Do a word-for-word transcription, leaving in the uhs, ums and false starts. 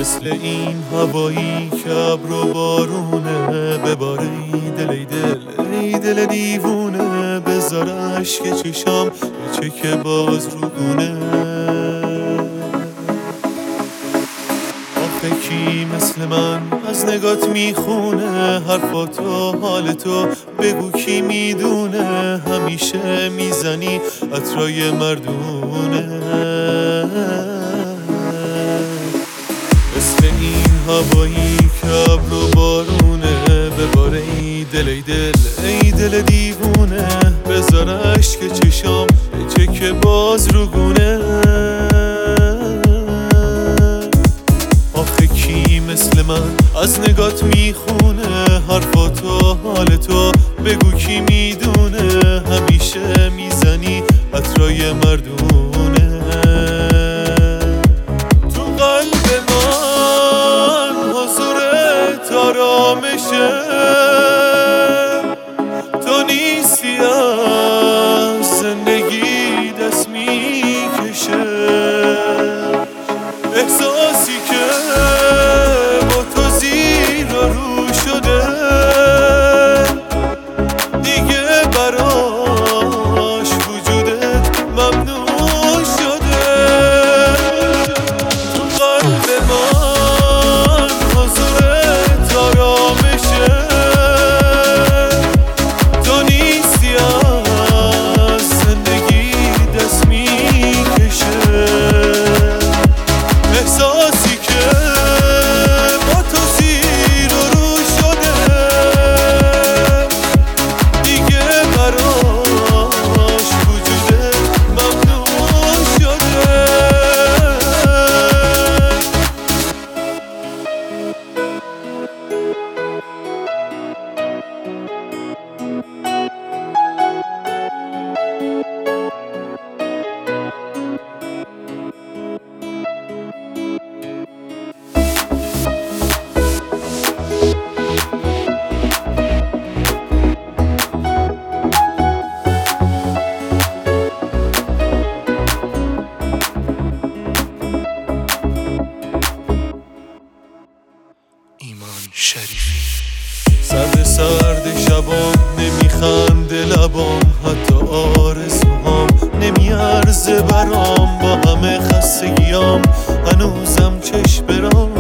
مثل این هوایی که ابر و بارونه، بباره ای دل ای دل ای دل دیوونه، بذار اشک چشام چه که باز رو گونه. آخه کی مثل من از نگات میخونه، حرفاتو حالتو بگو کی میدونه، همیشه میزنی عطرای مردونه. مثل این هوایی که ابر و بارونه، بباره ای دل ای دل ای دل دیوونه، بذار اشک چشام چه که باز رو گونه. آخه کی مثل من از نگات میخونه، حرفاتو حالتو بگو کی میدونه، همیشه میزنی عطرای مردونه. تو قلب من حضورت آرامشه، تو نیستی از زندگی دست میکشه، احساسی که با تو زیر و رو شده دیگه براش وجودت ممنوع شده. تو قلب من حضورت آرامشه، تو نیستی از زندگی دست میکشه، احساسی که با تو زیر و رو شده دیگه براش وجودت ممنوع شده. ایمان شریفی. سرد سرد شبام نمیخنده لبام، حتی آرزوهام نمیارزه برام، با همه خستگیام هنوزم چشم برام.